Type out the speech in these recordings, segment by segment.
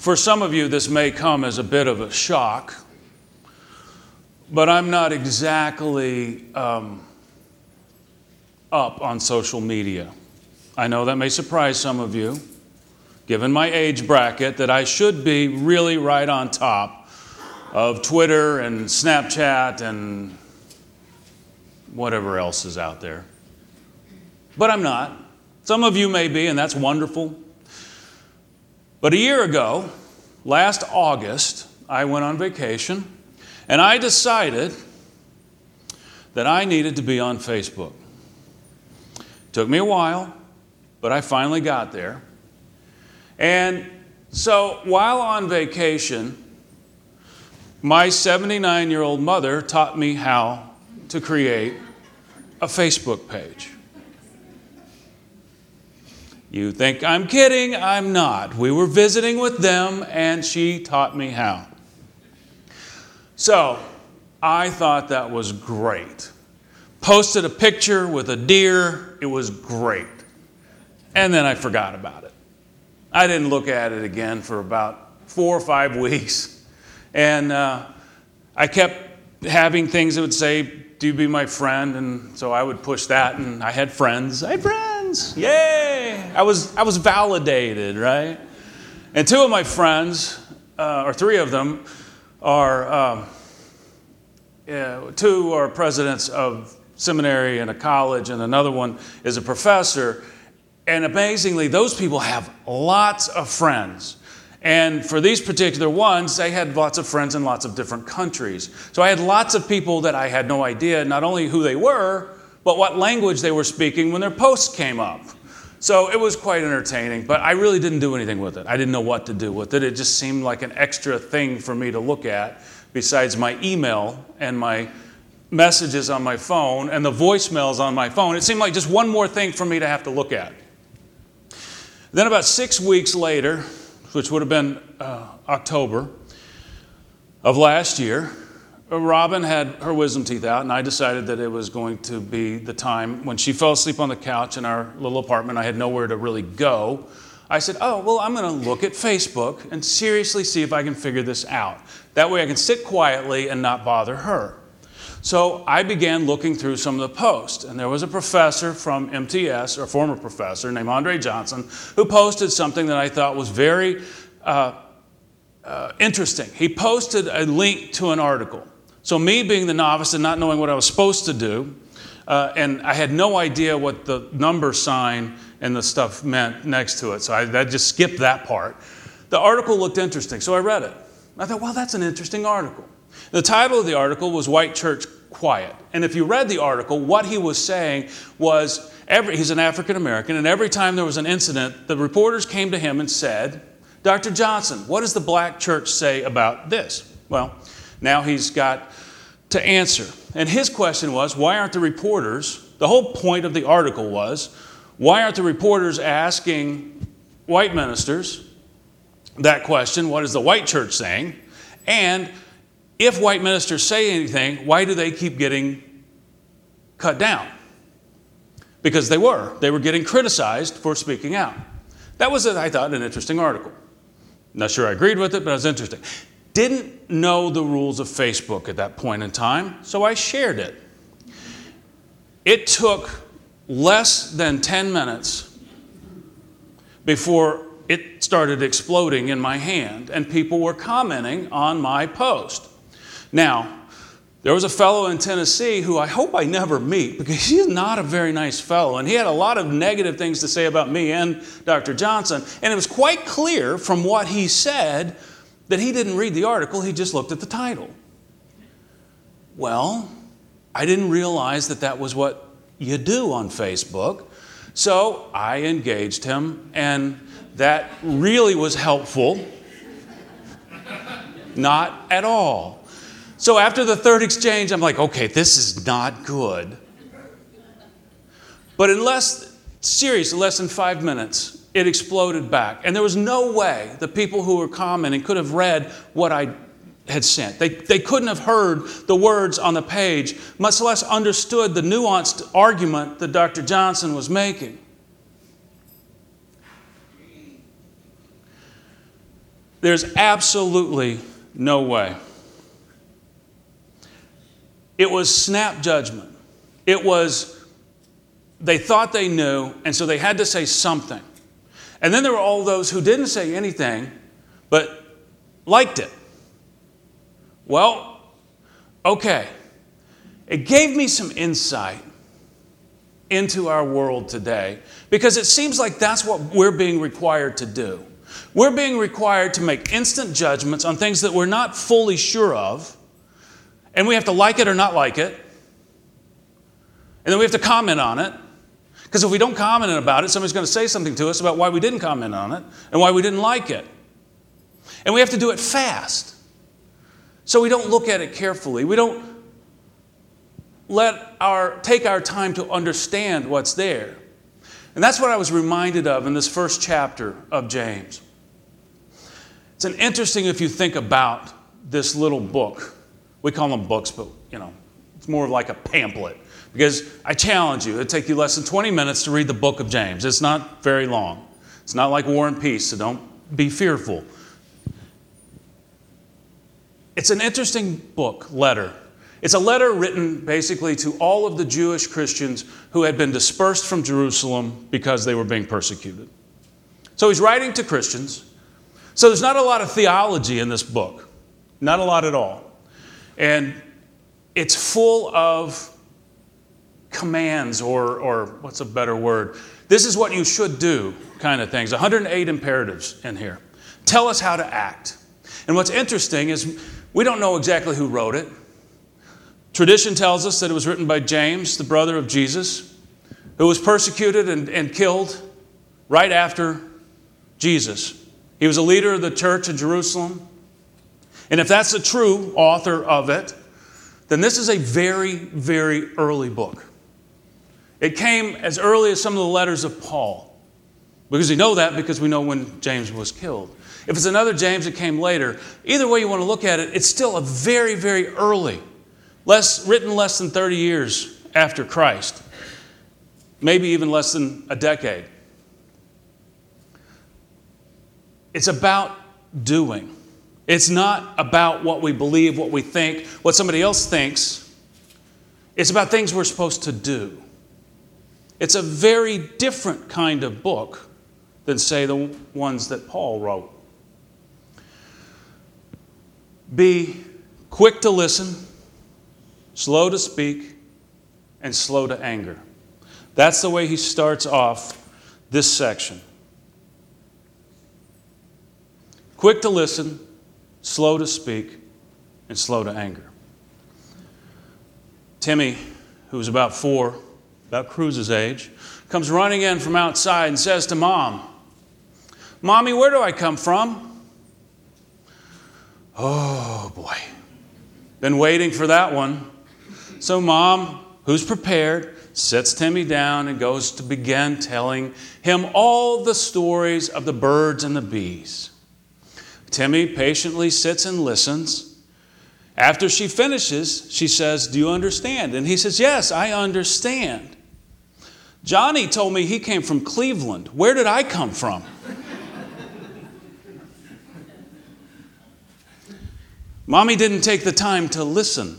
For some of you, this may come as a bit of a shock, but I'm not exactly up on social media. I know that may surprise some of you, given my age bracket, that I should be really right on top of Twitter and Snapchat and whatever else is out there. But I'm not. Some of you may be, and that's wonderful. But a year ago, last August, I went on vacation, and I decided that I needed to be on Facebook. It took me a while, but I finally got there. And so while on vacation, my 79-year-old mother taught me how to create a Facebook page. You think I'm kidding? I'm not. We were visiting with them, and she taught me how. So I thought that was great. Posted a picture with a deer. It was great. And then I forgot about it. I didn't look at it again for about 4 or 5 weeks. And I kept having things that would say, "Do you be my friend?" And so I would push that, and I had friends. I had friends. Yay! I was validated, right? And 2 of my friends, or 3 of them, are 2 are presidents of seminary and a college, and another one is a professor. And amazingly, those people have lots of friends. And for these particular ones, they had lots of friends in lots of different countries. So I had lots of people that I had no idea not only who they were, but what language they were speaking when their posts came up. So it was quite entertaining, but I really didn't do anything with it. I didn't know what to do with it. It just seemed like an extra thing for me to look at besides my email and my messages on my phone and the voicemails on my phone. It seemed like just one more thing for me to have to look at. Then about 6 weeks later, which would have been October of last year, Robin had her wisdom teeth out, and I decided that it was going to be the time when she fell asleep on the couch in our little apartment. I had nowhere to really go. I said, I'm going to look at Facebook and seriously see if I can figure this out. That way I can sit quietly and not bother her. So I began looking through some of the posts, and there was a professor from MTS, or former professor, named Andre Johnson, who posted something that I thought was very interesting. He posted a link to an article. So me being the novice and not knowing what I was supposed to do, and I had no idea what the number sign and the stuff meant next to it, so I just skipped that part. The article looked interesting, so I read it. I thought, that's an interesting article. The title of the article was "White Church Quiet." And if you read the article, what he was saying was, he's an African American, and every time there was an incident, the reporters came to him and said, "Dr. Johnson, what does the black church say about this?" Well, now he's got to answer. And his question was, why aren't the reporters, the whole point of the article was, why aren't the reporters asking white ministers that question, what is the white church saying? And if white ministers say anything, why do they keep getting cut down? Because they were getting criticized for speaking out. That was, I thought, an interesting article. Not sure I agreed with it, but it was interesting. Didn't know the rules of Facebook at that point in time, so I shared it. It took less than 10 minutes before it started exploding in my hand, and people were commenting on my post. Now, there was a fellow in Tennessee who I hope I never meet, because he's not a very nice fellow, and he had a lot of negative things to say about me and Dr. Johnson, and it was quite clear from what he said that he didn't read the article, he just looked at the title. Well, I didn't realize that was what you do on Facebook, so I engaged him, and that really was helpful. Not at all. So after the third exchange, I'm like, okay, this is not good. But in less than 5 minutes, it exploded back. And there was no way the people who were commenting could have read what I had sent. They couldn't have heard the words on the page, much less understood the nuanced argument that Dr. Johnson was making. There's absolutely no way. It was snap judgment. It was, they thought they knew, and so they had to say something. And then there were all those who didn't say anything, but liked it. Well, okay. It gave me some insight into our world today, because it seems like that's what we're being required to do. We're being required to make instant judgments on things that we're not fully sure of, and we have to like it or not like it, and then we have to comment on it, because if we don't comment about it, somebody's going to say something to us about why we didn't comment on it and why we didn't like it. And we have to do it fast, so we don't look at it carefully. We don't take our time to understand what's there. And that's what I was reminded of in this first chapter of James. It's an interesting, if you think about this little book. We call them books, but it's more like a pamphlet. Because I challenge you, it'll take you less than 20 minutes to read the book of James. It's not very long. It's not like War and Peace, so don't be fearful. It's an interesting book, letter. It's a letter written basically to all of the Jewish Christians who had been dispersed from Jerusalem because they were being persecuted. So he's writing to Christians. So there's not a lot of theology in this book. Not a lot at all. And it's full of commands or what's a better word? This is what you should do kind of things. 108 imperatives in here. Tell us how to act. And what's interesting is we don't know exactly who wrote it. Tradition tells us that it was written by James, the brother of Jesus, who was persecuted and killed right after Jesus. He was a leader of the church in Jerusalem. And if that's the true author of it, then this is a very, very early book. It came as early as some of the letters of Paul. Because we know that because we know when James was killed. If it's another James that came later, either way you want to look at it, it's still a very, very early, written less than 30 years after Christ. Maybe even less than a decade. It's about doing. It's not about what we believe, what we think, what somebody else thinks. It's about things we're supposed to do. It's a very different kind of book than, say, the ones that Paul wrote. Be quick to listen, slow to speak, and slow to anger. That's the way he starts off this section. Quick to listen, slow to speak, and slow to anger. Timmy, who was about 4, about Cruz's age, comes running in from outside and says to Mom, "Mommy, where do I come from?" Oh, boy. Been waiting for that one. So Mom, who's prepared, sits Timmy down and goes to begin telling him all the stories of the birds and the bees. Timmy patiently sits and listens. After she finishes, she says, "Do you understand?" And he says, "Yes, I understand. Johnny told me he came from Cleveland. Where did I come from?" Mommy didn't take the time to listen.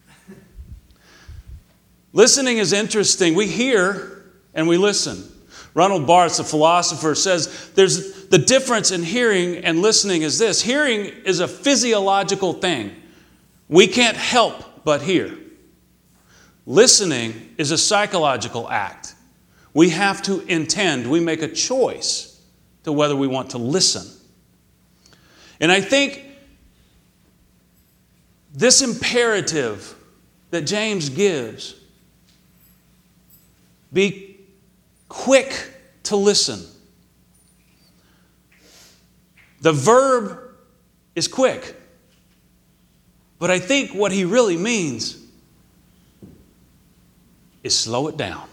Listening is interesting. We hear and we listen. Ronald Barthes, the philosopher, says there's the difference in hearing and listening is this. Hearing is a physiological thing. We can't help but hear. Listening is a psychological act. We have to intend. We make a choice to whether we want to listen. And I think this imperative that James gives, be quick to listen. The verb is quick. But I think what he really means is slow it down.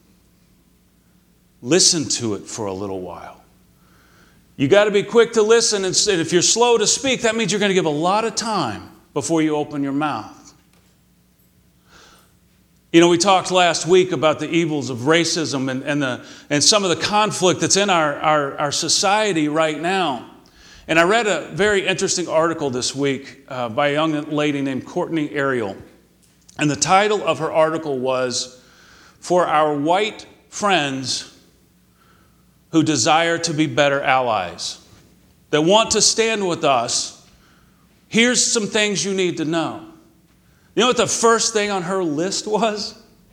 Listen to it for a little while. You got to be quick to listen, and if you're slow to speak, that means you're going to give a lot of time before you open your mouth. You know, we talked last week about the evils of racism and some of the conflict that's in our society right now. And I read a very interesting article this week by a young lady named Courtney Ariel. And the title of her article was, "For Our White Friends Who Desire to Be Better Allies, that want to stand with us, here's some things you need to know." You know what the first thing on her list was?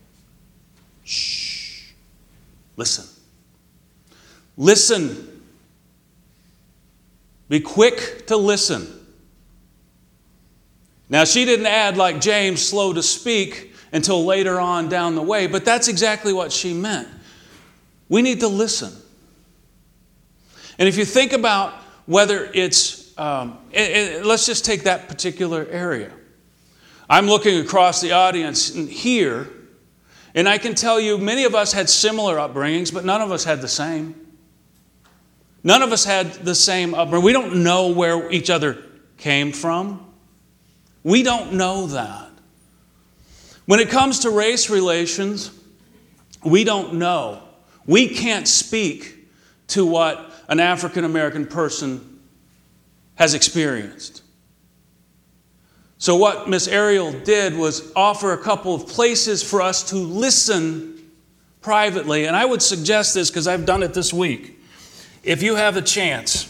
Shh. Listen. Listen. Be quick to listen. Now, she didn't add, like James, slow to speak until later on down the way, but that's exactly what she meant. We need to listen. And if you think about whether it's, let's just take that particular area. I'm looking across the audience here, and I can tell you many of us had similar upbringings, but none of us had the same. None of us had the same upbringing. We don't know where each other came from. We don't know that. When it comes to race relations, we don't know. We can't speak to what an African American person has experienced. So what Miss Ariel did was offer a couple of places for us to listen privately. And I would suggest this because I've done it this week. If you have a chance,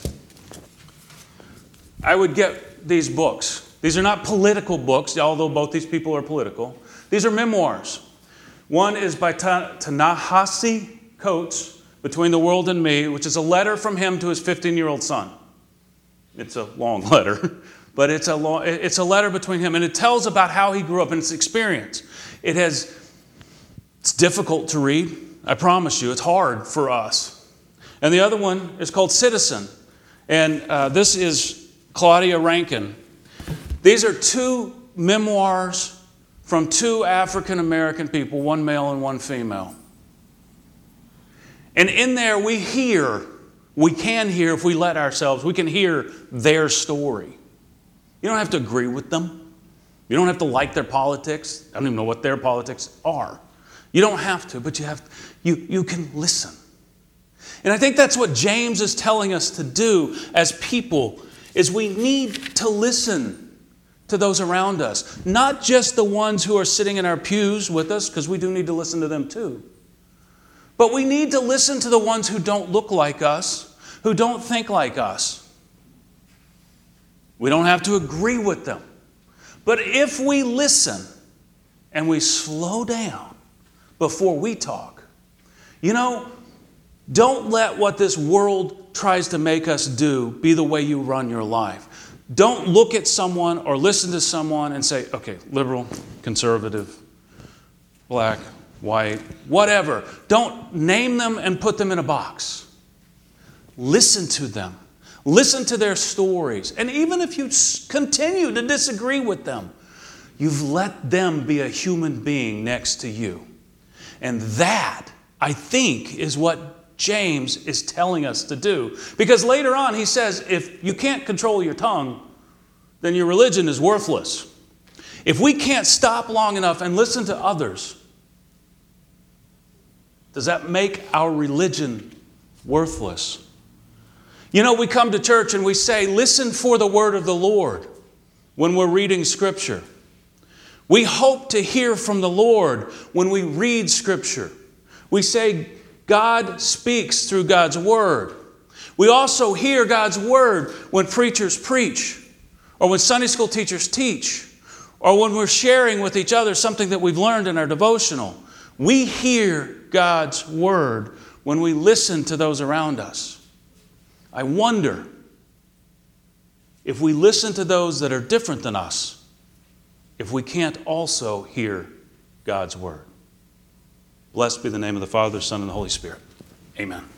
I would get these books. These are not political books, although both these people are political. These are memoirs. One is by Ta-Nehisi Coates, Between the World and Me, which is a letter from him to his 15-year-old son. It's a long letter, but it's a letter between him, and it tells about how he grew up and his experience. It's difficult to read. I promise you, it's hard for us. And the other one is called Citizen. And this is Claudia Rankine. These are two memoirs from two African American people, one male and one female. And in there we can hear if we let ourselves, we can hear their story. You don't have to agree with them. You don't have to like their politics. I don't even know what their politics are. You don't have to, but you can listen. And I think that's what James is telling us to do as people, is we need to listen to those around us. Not just the ones who are sitting in our pews with us, because we do need to listen to them too. But we need to listen to the ones who don't look like us, who don't think like us. We don't have to agree with them. But if we listen and we slow down before we talk, don't let what this world tries to make us do be the way you run your life. Don't look at someone or listen to someone and say, okay, liberal, conservative, black, white, whatever. Don't name them and put them in a box. Listen to them. Listen to their stories. And even if you continue to disagree with them, you've let them be a human being next to you. And that, I think, is what James is telling us to do. Because later on he says, if you can't control your tongue, then your religion is worthless. If we can't stop long enough and listen to others, does that make our religion worthless? We come to church and we say, listen for the word of the Lord when we're reading Scripture. We hope to hear from the Lord when we read Scripture. We say, God speaks through God's Word. We also hear God's Word when preachers preach, or when Sunday school teachers teach, or when we're sharing with each other something that we've learned in our devotional. We hear God's Word when we listen to those around us. I wonder if we listen to those that are different than us, if we can't also hear God's Word. Blessed be the name of the Father, Son, and the Holy Spirit. Amen.